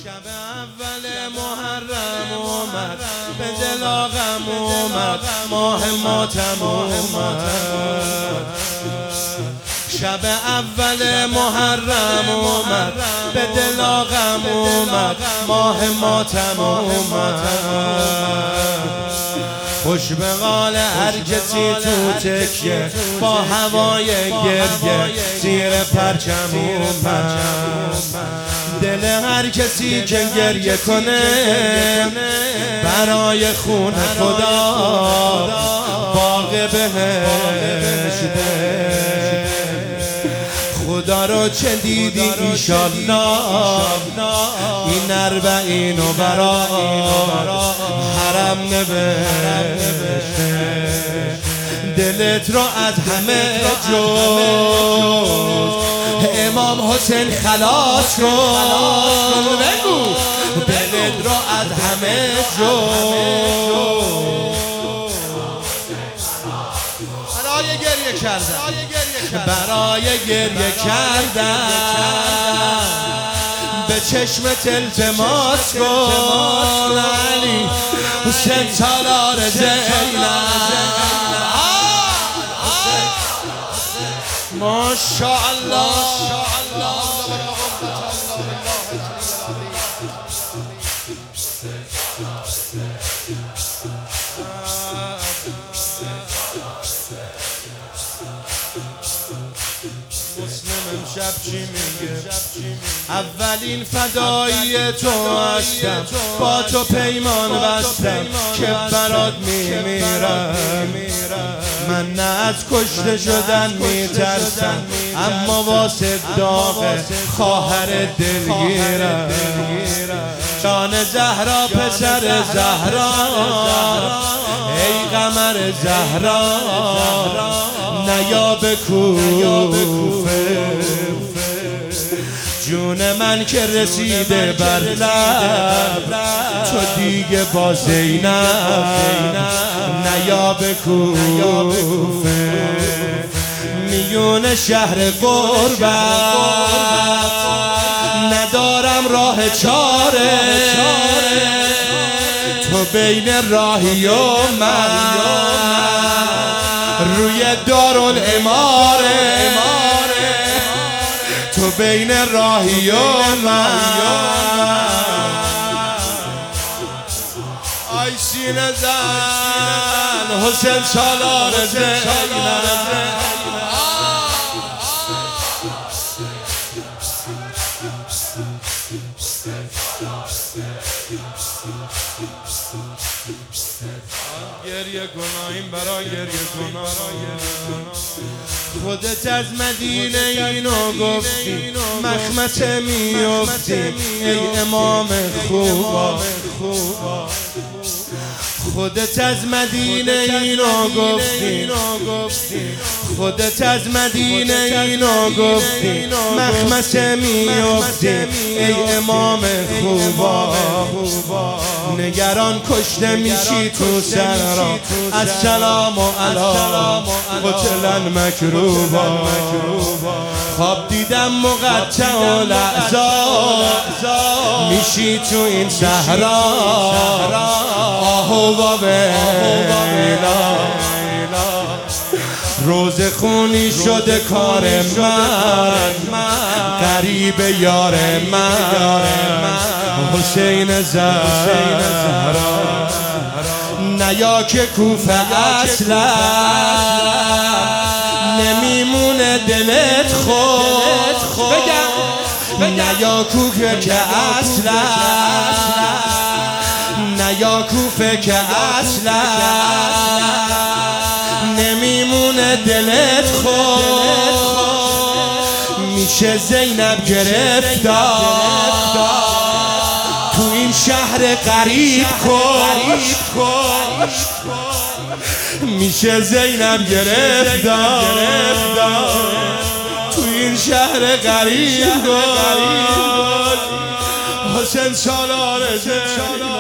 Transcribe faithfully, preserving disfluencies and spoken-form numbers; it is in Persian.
شب اول محرم اومد، به دل آغم اومد، ماه ماتم اومد. شب اول محرم اومد، به دل آغم اومد، ماه ماتم اومد. خوش به قال هر کسی تو تکیه، با هوای گریه زیر پرچم اومد. دل هر کسی که گریه کنه برای خون خدا، باغ بهشته. خدا رو چه دیدی ایشالله، این اربعینو برا حرم نوشته. دلت رو از همه جز امام حسین خلاص کن. بگو دلت رو از همه جز برای گریه کردن، برای گریه کردن به چشمت التماس کن. علی حسین سالار زینب، ماشاءالله. مسلم امشب چی میگه؟ اولین فدایی تو هستم، با تو پیمان بستم که برات میمیرم. من نه از کشته شدن میترسم، اما واسه داغ خواهر دلگیرم. جان زهرا پسر زهرا، ای قمر زهرا، نیا به کوفه. جون من که رسیده بر لب، تو دیگه با زینب نیا به کوفه. میون شهر غربت ندارم راه چاره، تو بین راهی و من روی دارالاماره. تو بین راهی و من آی سینه زن حسین سالار زینب. گریه کناییم برای گریه کناییم. خودت از مدینه اینو گفتی، مخمسه میافتی ای امام خوبا. خودت از مدینه اینو گفتی، خودت از مدینه اینو گفتی، مخمسه میافتی ای امام خوبا. نگران کشته میشی تو سرا، السلام علی قتلا مکروبا. خواب دیدم مقطع و لعزا، میشی تو این صحرا آهو و ویلا. روز خونی شده کار من، غریب یار من حسین زهرا. نیا که کوفه اصلا نمیمونه دلت خود. نیا کوفه که اصلا، نیا کوفه که اصلا نمیمونه دلت خود. میشه زینب گرفتار تو این شهر غریب کن. میشه زینب گرفتار تو این شهر غریب کن. حسین سالار زینب.